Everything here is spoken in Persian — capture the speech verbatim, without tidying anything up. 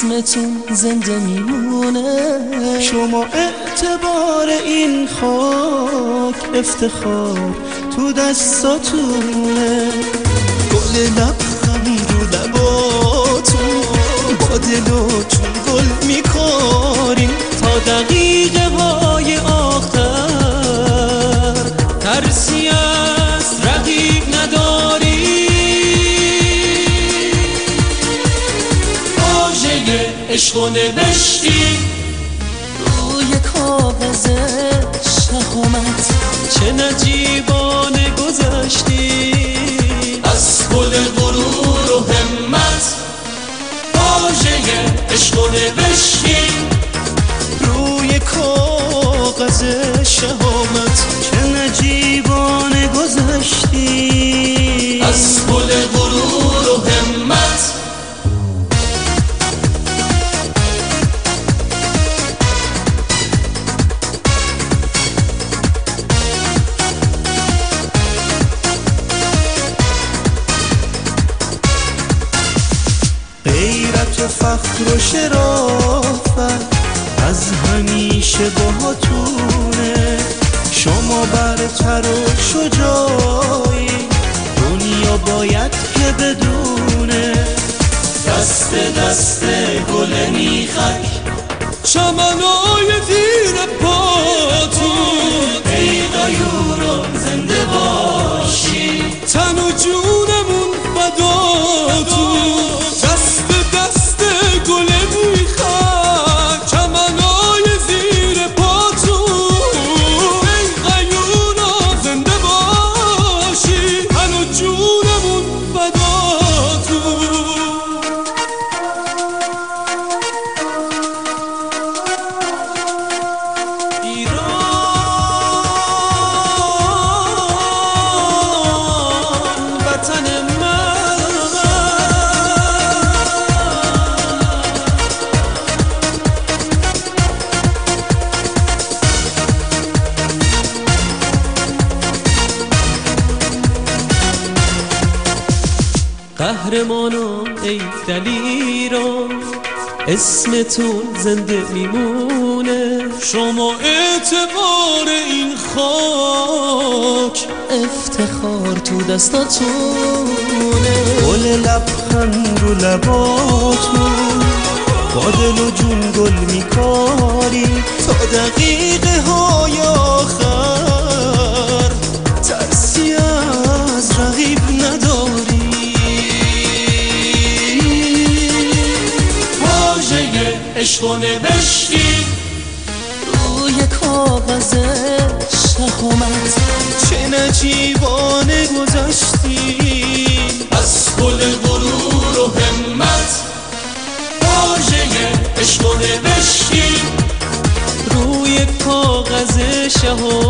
اسمتون زنده میمونه. شما اعتبار این خاک، افتخار تو دستاتونه. گل لبخند رو لباتون، با دل و چون گل میکاریم تا دقیقه های آخر. ترسی از رقیب نداری، واژه عشق و نوشتی روی کاغذ شهامت، چه نجیبانه گذشتی از گل غرور و همت. واژه عشق و نوشتی روی کاغذ شهامت، چه نجیبانه گذشتی از گل غرور و همت. غیرت و فخر و شرافت از همیشه باهاتونه. شما برتر و شجاعی، دنیا باید که بدونه. دست دست گل میخک، چمنای زیر پاتون، ای غیوران زنده باشی، تن و جونمون فداتون. دست دست گل میخک، چمنای زیر پاتون، ای غیورا زنده باشی، تن و جونمون فداتون. ایران وطن قهرمانان، ای دلیران اسمتون زنده میمونه. شما اعتبار این خاک، افتخار تو دستاتونه. گل لبخند رو لباتون، با دل و جون گل میکاری تا دقیقه های آخر. ترسی از رقیب نداری، عشق و نوشتی روی کاغذ شهامت، چه نجیبانه گذشتی از گل غرور و همت. واژه عشق و نوشتی روی کاغذ شهامت.